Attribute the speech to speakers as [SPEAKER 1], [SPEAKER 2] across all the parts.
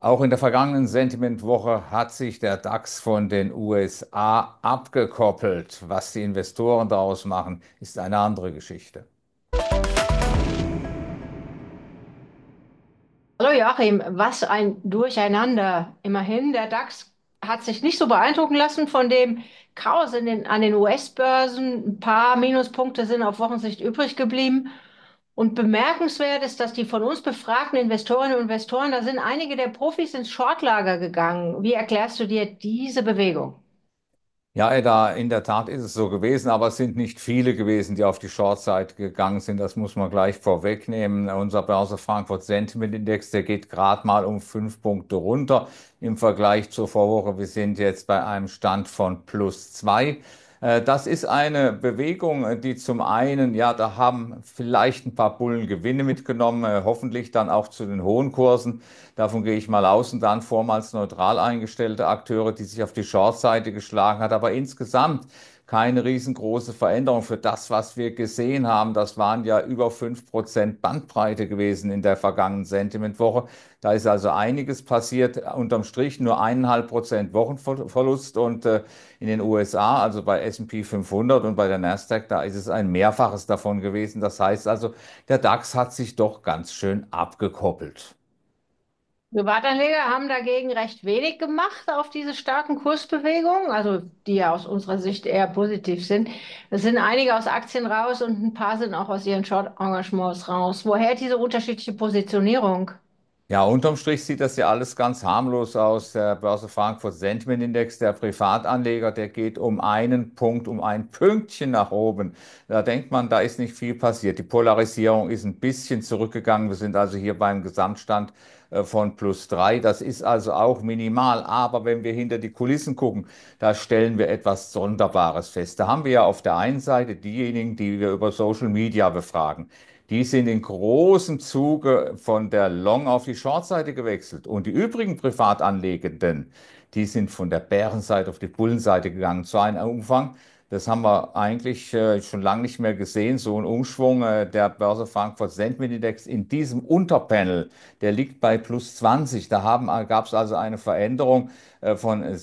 [SPEAKER 1] Auch in der vergangenen Sentimentwoche hat sich der DAX von den USA abgekoppelt. Was die Investoren daraus machen, ist eine andere Geschichte.
[SPEAKER 2] Hallo Joachim, was ein Durcheinander. Immerhin, der DAX hat sich nicht so beeindrucken lassen von dem Chaos an den US-Börsen. Ein paar Minuspunkte sind auf Wochensicht übrig geblieben. Und bemerkenswert ist, dass die von uns befragten Investorinnen und Investoren, da sind einige der Profis ins Shortlager gegangen. Wie erklärst du dir diese Bewegung?
[SPEAKER 1] Ja, Edda, in der Tat ist es so gewesen, aber es sind nicht viele gewesen, die auf die Short-Seite gegangen sind. Das muss man gleich vorwegnehmen. Unser Börse Frankfurt Sentiment Index, der geht gerade mal um 5 Punkte runter im Vergleich zur Vorwoche. Wir sind jetzt bei einem Stand von +2. Das ist eine Bewegung, die zum einen, ja, da haben vielleicht ein paar Bullen Gewinne mitgenommen, hoffentlich dann auch zu den hohen Kursen. Davon gehe ich mal aus und dann vormals neutral eingestellte Akteure, die sich auf die Short-Seite geschlagen hat, aber insgesamt keine riesengroße Veränderung für das, was wir gesehen haben. Das waren ja über 5% Bandbreite gewesen in der vergangenen Sentimentwoche. Da ist also einiges passiert. Unterm Strich nur 1,5% Wochenverlust und in den USA, also bei S&P 500 und bei der Nasdaq, da ist es ein Mehrfaches davon gewesen. Das heißt also, der DAX hat sich doch ganz schön abgekoppelt.
[SPEAKER 2] Privatanleger haben dagegen recht wenig gemacht auf diese starken Kursbewegungen, also die ja aus unserer Sicht eher positiv sind. Es sind einige aus Aktien raus und ein paar sind auch aus ihren Short-Engagements raus. Woher diese unterschiedliche Positionierung?
[SPEAKER 1] Ja, unterm Strich sieht das ja alles ganz harmlos aus. Der Börse Frankfurt Sentiment Index, der Privatanleger, der geht um einen Punkt, um ein Pünktchen nach oben. Da denkt man, da ist nicht viel passiert. Die Polarisierung ist ein bisschen zurückgegangen. Wir sind also hier beim Gesamtstand von +3. Das ist also auch minimal. Aber wenn wir hinter die Kulissen gucken, da stellen wir etwas Sonderbares fest. Da haben wir ja auf der einen Seite diejenigen, die wir über Social Media befragen. Die sind in großem Zuge von der Long auf die Short-Seite gewechselt. Und die übrigen Privatanlegenden, die sind von der Bärenseite auf die Bullenseite gegangen. Zu einem Umfang, das haben wir eigentlich schon lange nicht mehr gesehen. So ein Umschwung der Börse Frankfurt Sentiment Index in diesem Unterpanel, der liegt bei +20. Gab es also eine Veränderung von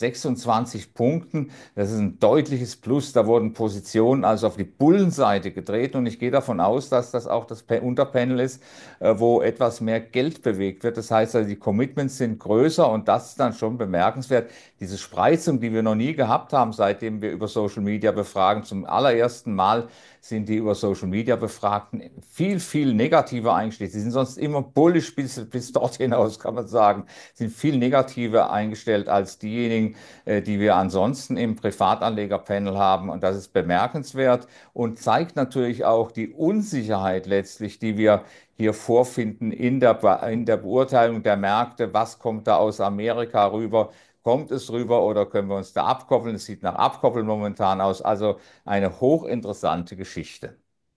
[SPEAKER 1] 26 Punkten. Das ist ein deutliches Plus. Da wurden Positionen also auf die Bullenseite getreten und ich gehe davon aus, dass das auch das Unterpanel ist, wo etwas mehr Geld bewegt wird. Das heißt also, die Commitments sind größer und das ist dann schon bemerkenswert. Diese Spreizung, die wir noch nie gehabt haben, seitdem wir über Social Media befragen, zum allerersten Mal sind die über Social Media Befragten viel, viel negativer eingestellt. Sie sind sonst immer bullisch bis dort hinaus, kann man sagen, sind viel negativer eingestellt als diejenigen, die wir ansonsten im Privatanlegerpanel haben. Und das ist bemerkenswert und zeigt natürlich auch die Unsicherheit letztlich, die wir hier vorfinden in der Beurteilung der Märkte. Was kommt da aus Amerika rüber? Kommt es rüber oder können wir uns da abkoppeln? Es sieht nach Abkoppeln momentan aus. Also eine hochinteressante Geschichte.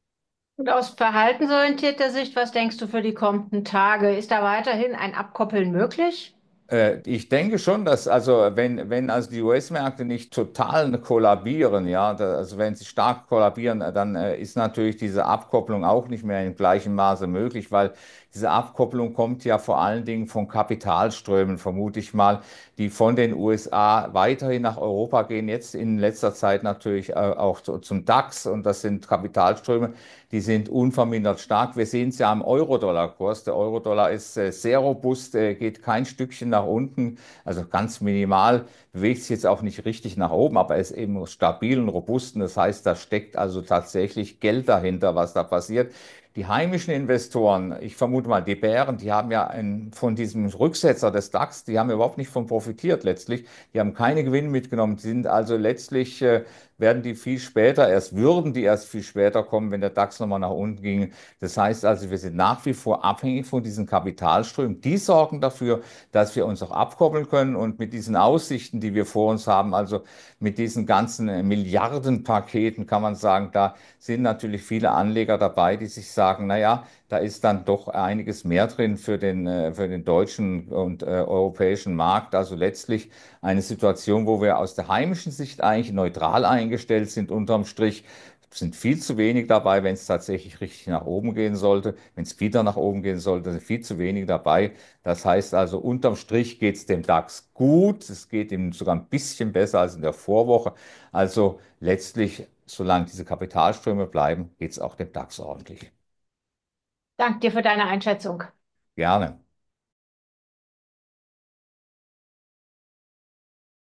[SPEAKER 2] Und aus verhaltensorientierter Sicht, was denkst du für die kommenden Tage? Ist da weiterhin ein Abkoppeln möglich?
[SPEAKER 1] Ich denke schon, dass wenn also die US-Märkte nicht total kollabieren, ja, also wenn sie stark kollabieren, dann ist natürlich diese Abkopplung auch nicht mehr in gleichem Maße möglich, weil diese Abkopplung kommt ja vor allen Dingen von Kapitalströmen, vermute ich mal, die von den USA weiterhin nach Europa gehen, jetzt in letzter Zeit natürlich auch zum DAX und das sind Kapitalströme, die sind unvermindert stark. Wir sehen es ja am Euro-Dollar-Kurs. Der Euro-Dollar ist sehr robust, geht kein Stückchen nach unten, also ganz minimal, bewegt sich jetzt auch nicht richtig nach oben, aber er ist eben stabil und robust. Und das heißt, da steckt also tatsächlich Geld dahinter, was da passiert. Die heimischen Investoren, ich vermute mal, die Bären, die haben ja von diesem Rücksetzer des DAX, die haben überhaupt nicht von profitiert letztlich. Die haben keine Gewinne mitgenommen, die sind also letztlich würden die erst viel später kommen, wenn der DAX nochmal nach unten ging. Das heißt also, wir sind nach wie vor abhängig von diesen Kapitalströmen. Die sorgen dafür, dass wir uns auch abkoppeln können und mit diesen Aussichten, die wir vor uns haben, also mit diesen ganzen Milliardenpaketen, kann man sagen, da sind natürlich viele Anleger dabei, die sich sagen, naja, da ist dann doch einiges mehr drin für den deutschen und europäischen Markt. Also letztlich eine Situation, wo wir aus der heimischen Sicht eigentlich neutral eingestellt sind, unterm Strich. sind viel zu wenig dabei, wenn es tatsächlich richtig nach oben gehen sollte. Wenn es wieder nach oben gehen sollte, sind viel zu wenig dabei. Das heißt also, unterm Strich geht es dem DAX gut. Es geht ihm sogar ein bisschen besser als in der Vorwoche. Also letztlich, solange diese Kapitalströme bleiben, geht es auch dem DAX ordentlich.
[SPEAKER 2] Danke dir für deine Einschätzung.
[SPEAKER 1] Gerne.